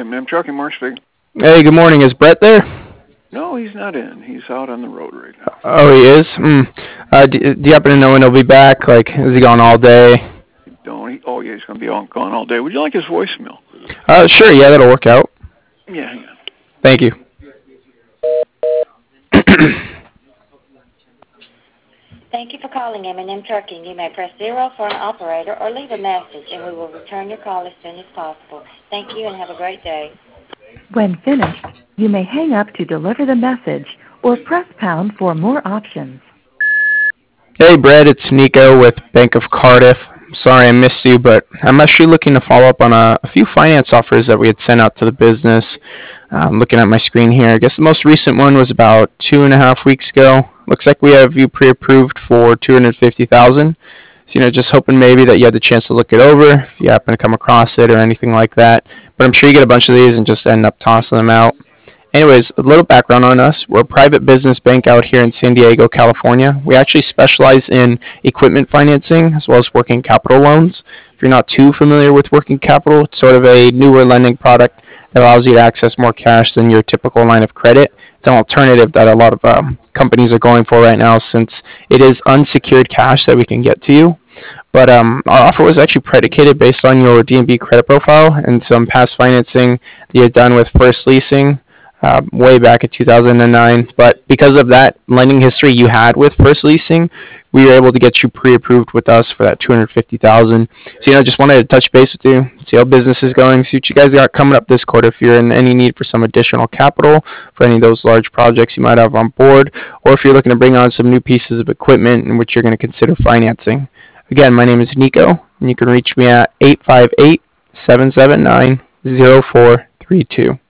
M&M Trucking, Mark speaking. Hey, good morning. Is Brett there? No, he's not in. He's out on the road right now. Oh, he is? Do you happen to know when he'll be back? Like, is he gone all day? Don't he? Oh, yeah, he's going to be gone all day. Would you like his voicemail? Sure, yeah, that'll work out. Yeah, hang on. Thank you. Thank you for calling M&M Trucking. You may press 0 for an operator or leave a message, and we will return your call as soon as possible. Thank you and have a great day. When finished, you may hang up to deliver the message or press pound for more options. Hey, Brett, it's Nico with Bank of Cardiff. Sorry I missed you, but I'm actually looking to follow up on a few finance offers that we had sent out to the business. Looking at my screen here, I guess the most recent one was about 2.5 weeks ago. Looks like we have you pre-approved for $250,000. So, just hoping maybe that you had the chance to look it over, if you happen to come across it or anything like that. But I'm sure you get a bunch of these and just end up tossing them out. Anyways, a little background on us. We're a private business bank out here in San Diego, California. We actually specialize in equipment financing as well as working capital loans. If you're not too familiar with working capital, it's sort of a newer lending product that allows you to access more cash than your typical line of credit. It's an alternative that a lot of companies are going for right now since it is unsecured cash that we can get to you. But our offer was actually predicated based on your D&B credit profile and some past financing that you had done with First Leasing way back in 2009. But because of that lending history you had with First Leasing, we were able to get you pre-approved with us for that $250,000. So, just wanted to touch base with you, see how business is going, see what you guys got coming up this quarter if you're in any need for some additional capital for any of those large projects you might have on board, or if you're looking to bring on some new pieces of equipment in which you're going to consider financing. Again, my name is Nico, and you can reach me at 858-779-0432.